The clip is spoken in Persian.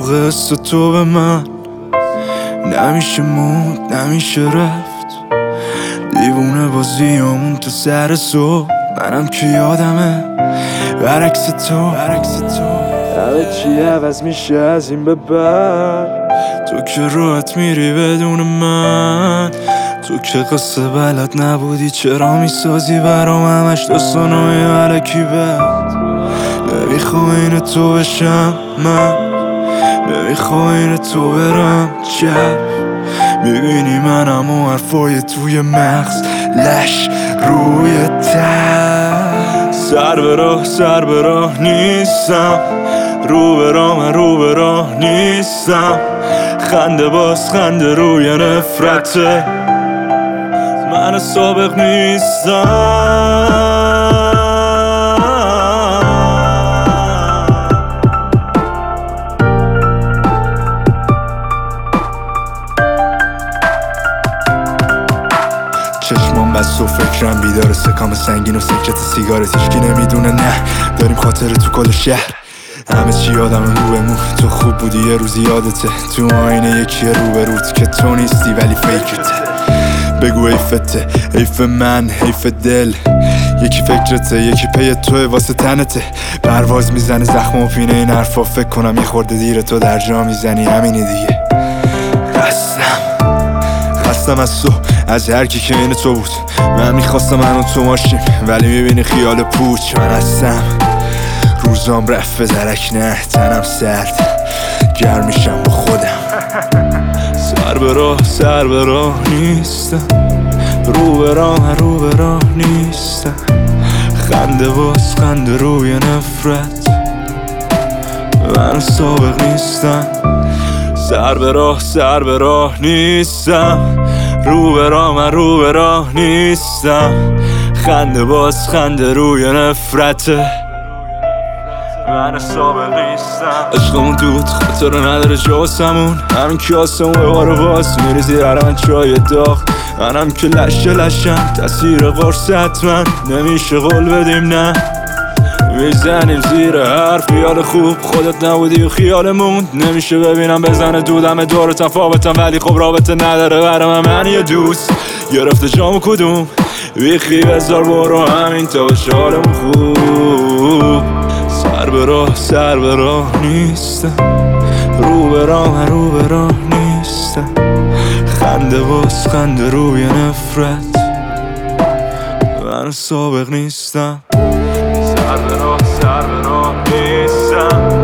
قصه تو به من نمیشه موند نمیشه رفت. دیوونه بازیامون تو سر صبح، منم که یادمه برعکس تو همه چی عوض میشه از این به بعد. تو که راحت میری بدون من، تو که قصه بلد نبودی چرا میسازی برام همش داستانای علکی بد. نمیخوام این تو بشم من، نمیخوام این تو برم چپ. میبینی منم و حرفای توی مغز لش روی تب. سر به راه نیستم، رو به راه نیستم. خنده باز خنده روی نفرته، من سابق نیستم. چشمام بس و فکرم بیداره، سکام سنگین و سکرت سیگارت هیچکی نمیدونه. نه داریم خاطر تو کل شهر، همه چی یادم رو به مو. تو خوب بودی یه روزی یادته، تو آینه یکی رو به روت که تو نیستی ولی فیکته. بگو حیفته، حیف من، حیف دل. یکی فکرته یکی پی توه واسه تنته. پرواز میزنه زخم و پینه این حرفا، فکر کنم یه خورده دیر تو در جا میزنی، همینی دیگه. خستم از تو، از هر کی که این تو بود. من میخواستم من و تو ماشیم ولی میبینی خیال پوچ. من هستم روزام رفت به درک، نه تنم سرد گرم میشم با خودم. سر به راه نیستم، رو به راه نیستم. خنده باز خنده روی نفرت، من سابق نیستم. سر به راه نیستم، رو به راه نیستم. خنده باز خنده روی نفرته، من سابق نیستم. عشقمون دود خاطر نداره جاسمون، همین که آسمون به بار باز میریزی هر من چای داغ. منم که لشم تاثیر قرصت، من نمیشه قول بدیم نه. میزنیم زیر هر خیال خوب، خودت نبودی و خیالمون نمیشه ببینم بزنه دودم دور تفاوتم ولی خب رابطه نداره برام. من یه دوست گرفته جامو کدوم بیخی بذار برو همین تا بشه حالمون خوب. سر به راه نیستم، رو به راه نیستم. خنده باز خنده روی نفرت، من سابق نیستم. سر به راه نیستم.